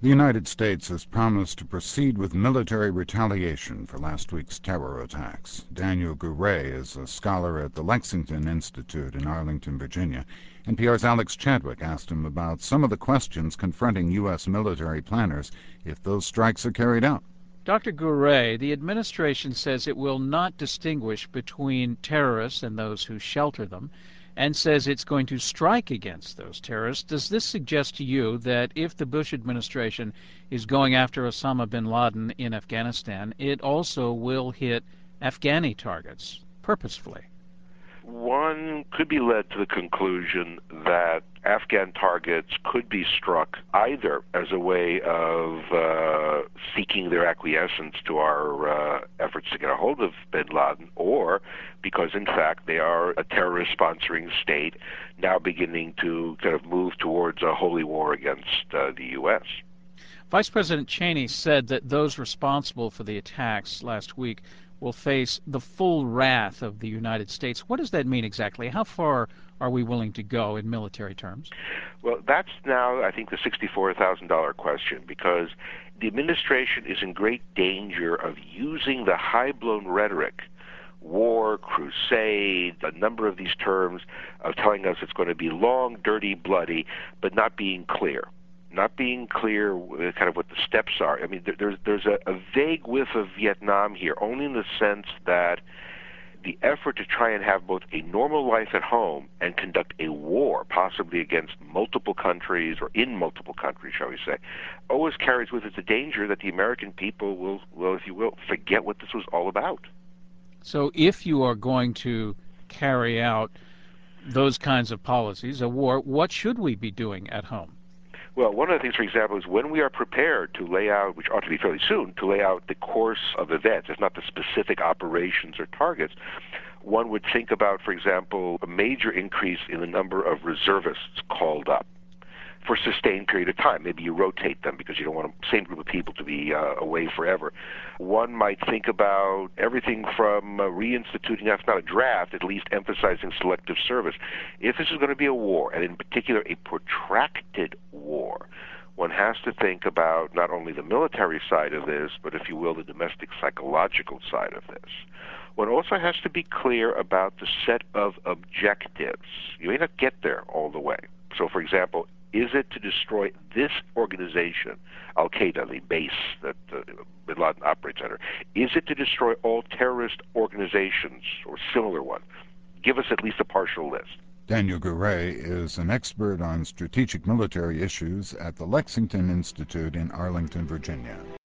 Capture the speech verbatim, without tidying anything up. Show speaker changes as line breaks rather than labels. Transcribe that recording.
The United States has promised to proceed with military retaliation for last week's terror attacks. Daniel Gouret is a scholar at the Lexington Institute in Arlington, Virginia. N P R's Alex Chadwick asked him about some of the questions confronting U S military planners if those strikes are carried out.
Doctor Gouret, the administration says it will not distinguish between terrorists and those who shelter them, and says it's going to strike against those terrorists. Does this suggest to you that if the Bush administration is going after Osama bin Laden in Afghanistan, it also will hit Afghani targets purposefully?
One could be led to the conclusion that Afghan targets could be struck either as a way of uh, seeking their acquiescence to our uh, efforts to get a hold of bin Laden, or because, in fact, they are a terrorist-sponsoring state now beginning to kind of move towards a holy war against uh, the U S.
Vice President Cheney said that those responsible for the attacks last week will face the full wrath of the United States. What does that mean exactly? How far are we willing to go in military terms?
Well, that's now, I think, the sixty-four thousand dollars question, because the administration is in great danger of using the high-blown rhetoric, war, crusade, a number of these terms, of telling us it's going to be long, dirty, bloody, but not being clear. Not being clear kind of what the steps are. I mean, there's there's a, a vague whiff of Vietnam here, only in the sense that the effort to try and have both a normal life at home and conduct a war, possibly against multiple countries or in multiple countries, shall we say, always carries with it the danger that the American people will, well, if you will, forget what this was all about.
So if you are going to carry out those kinds of policies, a war, what should we be doing at home?
Well, one of the things, for example, is when we are prepared to lay out, which ought to be fairly soon, to lay out the course of events, if not the specific operations or targets, one would think about, for example, a major increase in the number of reservists called up for a sustained period of time. Maybe you rotate them because you don't want the same group of people to be uh, away forever. One might think about everything from uh, reinstituting, if not a draft, at least emphasizing selective service. If this is going to be a war, and in particular a protracted war, one has to think about not only the military side of this, but, if you will, the domestic psychological side of this. One also has to be clear about the set of objectives. You may not get there all the way. So, for example, is it to destroy this organization, Al-Qaeda, the base that uh, bin Laden operates under? Is it to destroy all terrorist organizations or similar ones? Give us at least a partial list.
Daniel Gouret is an expert on strategic military issues at the Lexington Institute in Arlington, Virginia.